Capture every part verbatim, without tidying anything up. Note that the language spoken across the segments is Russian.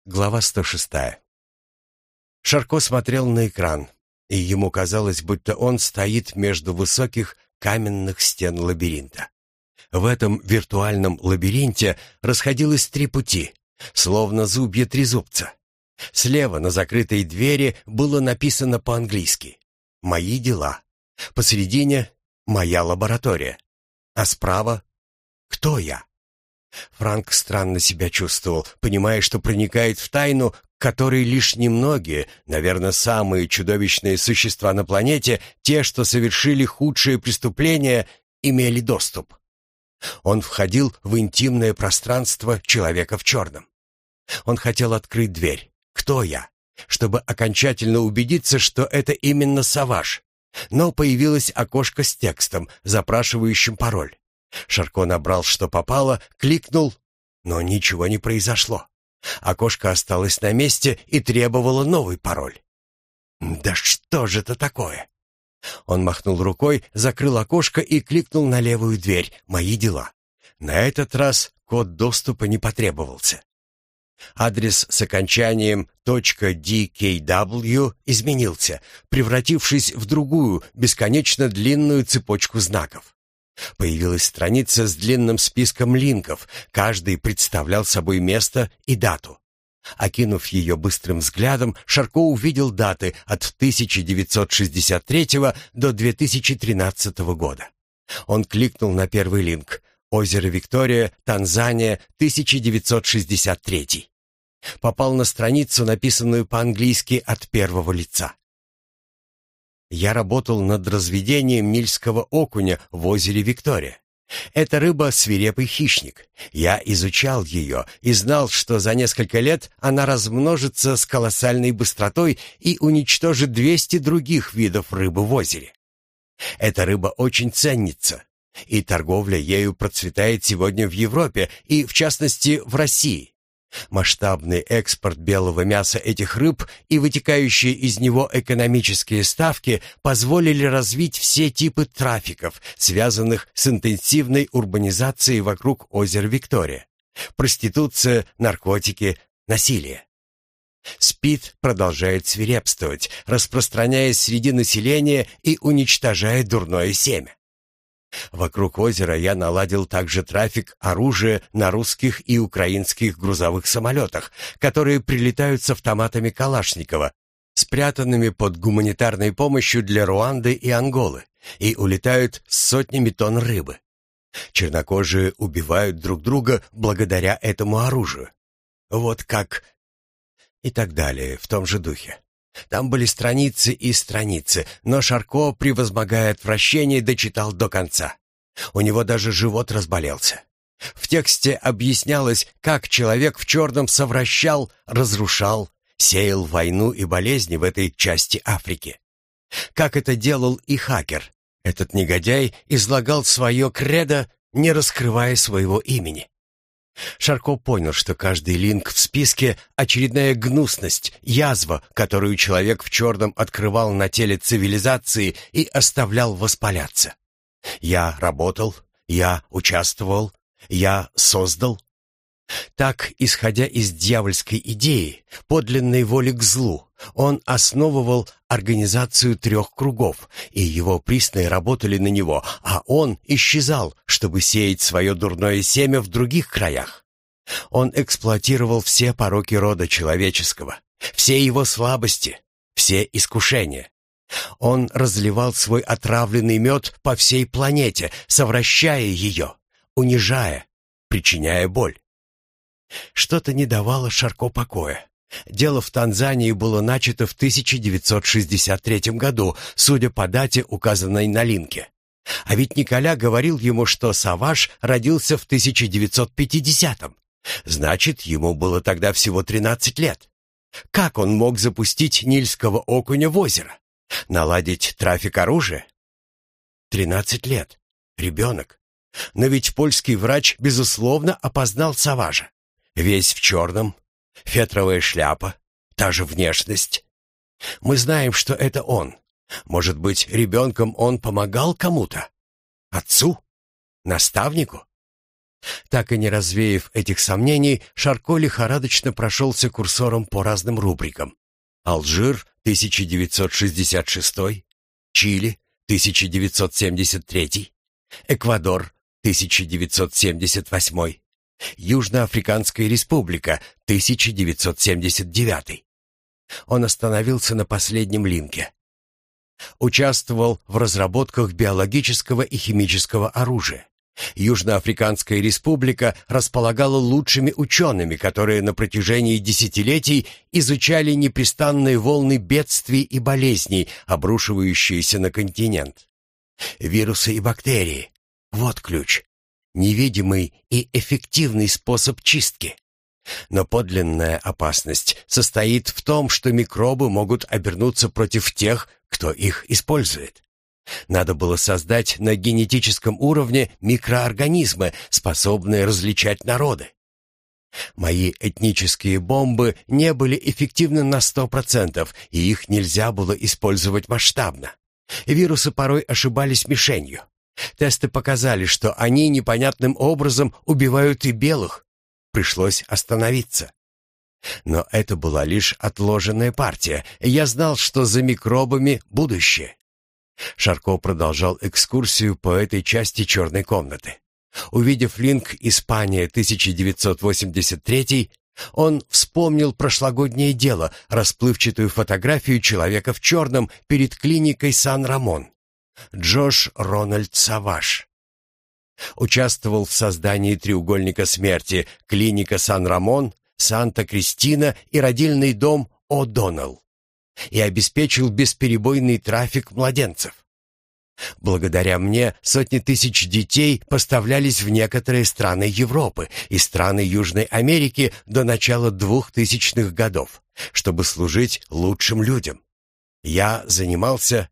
Глава сто шестая. Шарко смотрел на экран, и ему казалось, будто он стоит между высоких каменных стен лабиринта. В этом виртуальном лабиринте расходилось три пути, словно зубья трезубца. Слева на закрытой двери было написано по-английски «Мои дела». Посередине «Моя лаборатория». А справа «Кто я?». Франк странно себя чувствовал, понимая, что проникает в тайну, к которой лишь немногие, наверное, самые чудовищные существа на планете, те, что совершили худшие преступления, имели доступ. Он входил в интимное пространство человека в черном. Он хотел открыть дверь. «Кто я?», чтобы окончательно убедиться, что это именно Саваш. Но появилось окошко с текстом, запрашивающим пароль. Шарко набрал, что попало, кликнул, но ничего не произошло. Окошко осталось на месте и требовало новый пароль. «Да что же это такое?» Он махнул рукой, закрыл окошко и кликнул на левую дверь «Мои дела». На этот раз код доступа не потребовался. Адрес с окончанием .dkw изменился, превратившись в другую, бесконечно длинную цепочку знаков. Появилась страница с длинным списком линков, каждый представлял собой место и дату. Окинув ее быстрым взглядом, Шарко увидел даты от тысяча девятьсот шестьдесят третьего до две тысячи тринадцатого года. Он кликнул на первый линк «Озеро Виктория, Танзания, тысяча девятьсот шестьдесят третий». Попал на страницу, написанную по-английски от первого лица. Я работал над разведением нильского окуня в озере Виктория. Эта рыба — свирепый хищник. Я изучал ее и знал, что за несколько лет она размножится с колоссальной быстротой и уничтожит двести других видов рыбы в озере. Эта рыба очень ценится, и торговля ею процветает сегодня в Европе и, в частности, в России. Масштабный экспорт белого мяса этих рыб и вытекающие из него экономические ставки позволили развить все типы трафиков, связанных с интенсивной урбанизацией вокруг озера Виктория. Проституция, наркотики, насилие. СПИД продолжает свирепствовать, распространяясь среди населения и уничтожая дурное семя. Вокруг озера я наладил также трафик оружия на русских и украинских грузовых самолетах, которые прилетают с автоматами Калашникова, спрятанными под гуманитарной помощью для Руанды и Анголы, и улетают с сотнями тонн рыбы. Чернокожие убивают друг друга благодаря этому оружию. Вот как... И так далее, в том же духе. Там были страницы и страницы, но Шарко, превозмогая отвращение, дочитал до конца. У него даже живот разболелся. В тексте объяснялось, как человек в черном совращал, разрушал, сеял войну и болезни в этой части Африки. Как это делал и хакер. Этот негодяй излагал свое кредо, не раскрывая своего имени. Шарко понял, что каждый линк в списке — очередная гнусность, язва, которую человек в черном открывал на теле цивилизации и оставлял воспаляться. Я работал, я участвовал, я создал. Так, исходя из дьявольской идеи, подлинной воли к злу, он основывал организацию трех кругов, и его присные работали на него, а он исчезал, чтобы сеять свое дурное семя в других краях. Он эксплуатировал все пороки рода человеческого, все его слабости, все искушения. Он разливал свой отравленный мед по всей планете, совращая ее, унижая, причиняя боль. Что-то не давало Шарко покоя. Дело в Танзании было начато в тысяча девятьсот шестьдесят третьем году, судя по дате, указанной на линке. А ведь Николя говорил ему, что Саваш родился в тысяча девятьсот пятидесятом. Значит, ему было тогда всего тринадцать лет. Как он мог запустить нильского окуня в озеро? Наладить трафик оружия? Тринадцать лет. Ребенок. Но ведь польский врач, безусловно, опознал Саважа. Весь в черном, фетровая шляпа, та же внешность. Мы знаем, что это он. Может быть, ребенком он помогал кому-то? Отцу? Наставнику? Так и не развеяв этих сомнений, Шарко лихорадочно прошелся курсором по разным рубрикам. Алжир, тысяча девятьсот шестьдесят шестой, Чили, тысяча девятьсот семьдесят третий, Эквадор, тысяча девятьсот семьдесят восьмой, Южноафриканская республика, тысяча девятьсот семьдесят девятый. Он остановился на последнем линке. Участвовал в разработках биологического и химического оружия. Южноафриканская республика располагала лучшими учеными, которые на протяжении десятилетий изучали непрестанные волны бедствий и болезней, обрушивающиеся на континент. Вирусы и бактерии — вот ключ. Невидимый и эффективный способ чистки. Но подлинная опасность состоит в том, что микробы могут обернуться против тех, кто их использует. Надо было создать на генетическом уровне микроорганизмы, способные различать народы. Мои этнические бомбы не были эффективны на сто процентов, и их нельзя было использовать масштабно. Вирусы порой ошибались мишенью. Тесты показали, что они непонятным образом убивают и белых. Пришлось остановиться. Но это была лишь отложенная партия. Я знал, что за микробами будущее. Шарко продолжал экскурсию по этой части черной комнаты. Увидев линк «Испания, тысяча девятьсот восемьдесят третий», он вспомнил прошлогоднее дело, расплывчатую фотографию человека в черном перед клиникой Сан-Рамон. Джош Рональд Саваш. Участвовал в создании треугольника смерти, клиника Сан-Рамон, Санта-Кристина и родильный дом О'Доннелл, и обеспечил бесперебойный трафик младенцев. Благодаря мне сотни тысяч детей поставлялись в некоторые страны Европы и страны Южной Америки до начала двухтысячных годов, чтобы служить лучшим людям. Я занимался...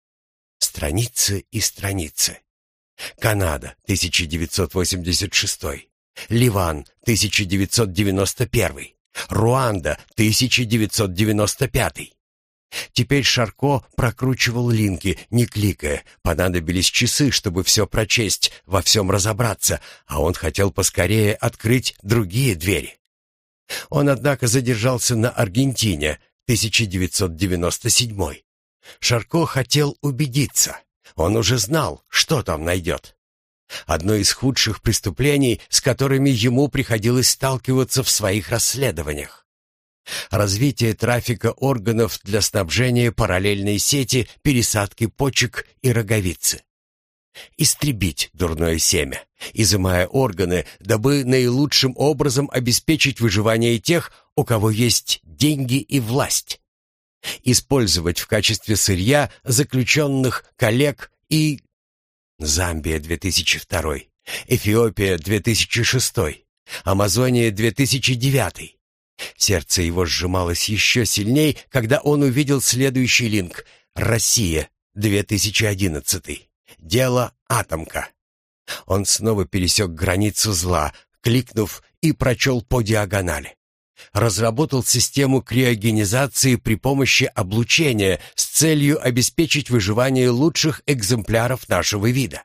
Страницы и страницы. Канада, тысяча девятьсот восемьдесят шестой. Ливан, тысяча девятьсот девяносто первый. Руанда, тысяча девятьсот девяносто пятый. Теперь Шарко прокручивал линки, не кликая. Понадобились часы, чтобы все прочесть, во всем разобраться, а он хотел поскорее открыть другие двери. Он, однако, задержался на Аргентине, тысяча девятьсот девяносто седьмой. Шарко хотел убедиться. Он уже знал, что там найдет. Одно из худших преступлений, с которыми ему приходилось сталкиваться в своих расследованиях. Развитие трафика органов для снабжения параллельной сети пересадки почек и роговицы. Истребить дурное семя, изымая органы, дабы наилучшим образом обеспечить выживание тех, у кого есть деньги и власть. Использовать в качестве сырья заключенных коллег и... Замбия две тысячи второй, Эфиопия две тысячи шестой, Амазония две тысячи девятый. Сердце его сжималось еще сильней, когда он увидел следующий линк. Россия, две тысячи одиннадцатый. Дело «Атомка». Он снова пересек границу зла, кликнув и прочел по диагонали. Разработал систему криогенизации при помощи облучения с целью обеспечить выживание лучших экземпляров нашего вида.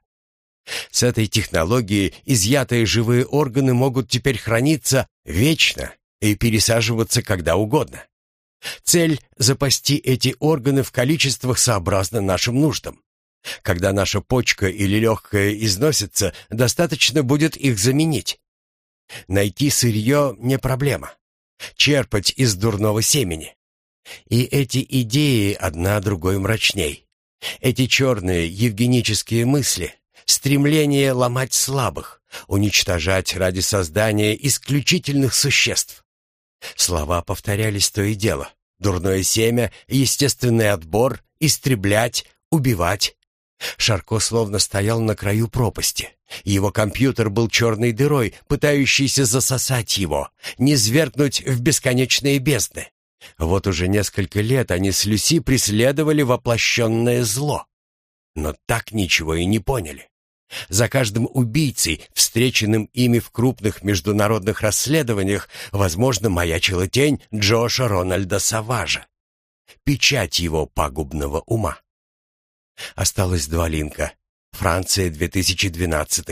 С этой технологией изъятые живые органы могут теперь храниться вечно и пересаживаться когда угодно. Цель — запасти эти органы в количествах сообразно нашим нуждам. Когда наша почка или легкое износится, достаточно будет их заменить. Найти сырье не проблема. Черпать из дурного семени. И эти идеи одна другой мрачней. Эти черные евгенические мысли, стремление ломать слабых, уничтожать ради создания исключительных существ. Слова повторялись то и дело. Дурное семя, естественный отбор, истреблять, убивать. Шарко словно стоял на краю пропасти. Его компьютер был черной дырой, пытающейся засосать его, низвергнуть в бесконечные бездны. Вот уже несколько лет они с Люси преследовали воплощенное зло. Но так ничего и не поняли. За каждым убийцей, встреченным ими в крупных международных расследованиях, возможно, маячила тень Джоша Рональда Саважа. Печать его пагубного ума. Осталось два линка. Франция, две тысячи двенадцатый.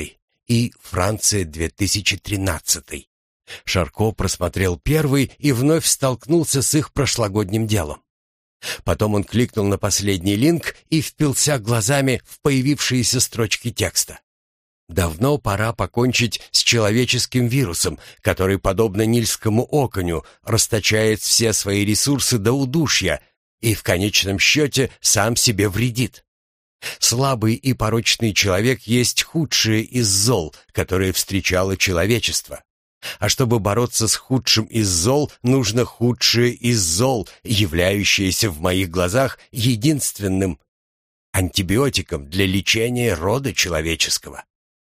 и Франция две тысячи тринадцатый. Шарко просмотрел первый и вновь столкнулся с их прошлогодним делом. Потом он кликнул на последний линк и впился глазами в появившиеся строчки текста. Давно пора покончить с человеческим вирусом, который, подобно нильскому оконю, расточает все свои ресурсы до удушья и в конечном счете сам себе вредит. Слабый и порочный человек есть худшее из зол, которое встречало человечество. А чтобы бороться с худшим из зол, нужно худшее из зол, являющееся в моих глазах единственным антибиотиком для лечения рода человеческого.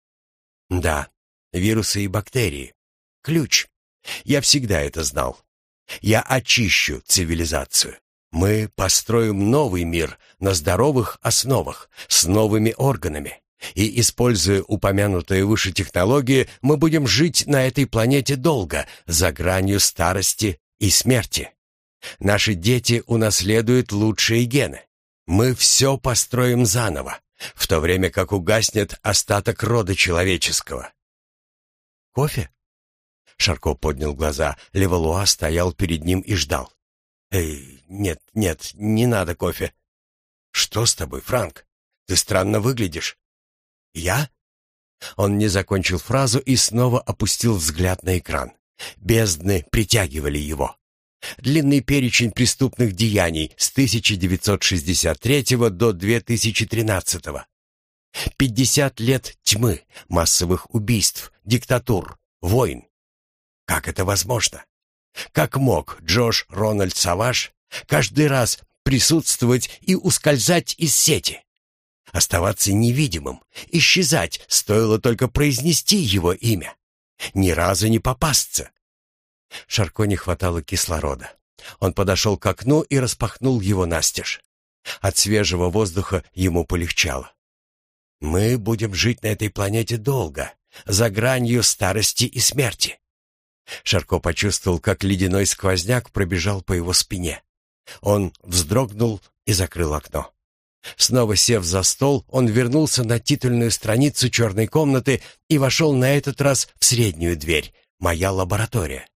Да, вирусы и бактерии. Ключ. Я всегда это знал. Я очищу цивилизацию. Мы построим новый мир на здоровых основах, с новыми органами. И, используя упомянутые выше технологии, мы будем жить на этой планете долго, за гранью старости и смерти. Наши дети унаследуют лучшие гены. Мы все построим заново, в то время как угаснет остаток рода человеческого. «Кофе?» Шарко поднял глаза. Левалуа стоял перед ним и ждал. «Эй, нет, нет, не надо кофе». «Что с тобой, Франк? Ты странно выглядишь». «Я?» Он не закончил фразу и снова опустил взгляд на экран. Бездны притягивали его. Длинный перечень преступных деяний с тысяча девятьсот шестьдесят третьего до две тысячи тринадцатого. Пятьдесят лет тьмы, массовых убийств, диктатур, войн. Как это возможно? Как мог Джош Рональд Саваш каждый раз присутствовать и ускользать из сети? Оставаться невидимым, исчезать, стоило только произнести его имя. Ни разу не попасться. Шарко не хватало кислорода. Он подошел к окну и распахнул его настежь. От свежего воздуха ему полегчало. «Мы будем жить на этой планете долго, за гранью старости и смерти». Шарко почувствовал, как ледяной сквозняк пробежал по его спине. Он вздрогнул и закрыл окно. Снова сев за стол, он вернулся на титульную страницу черной комнаты и вошел на этот раз в среднюю дверь, моя лаборатория.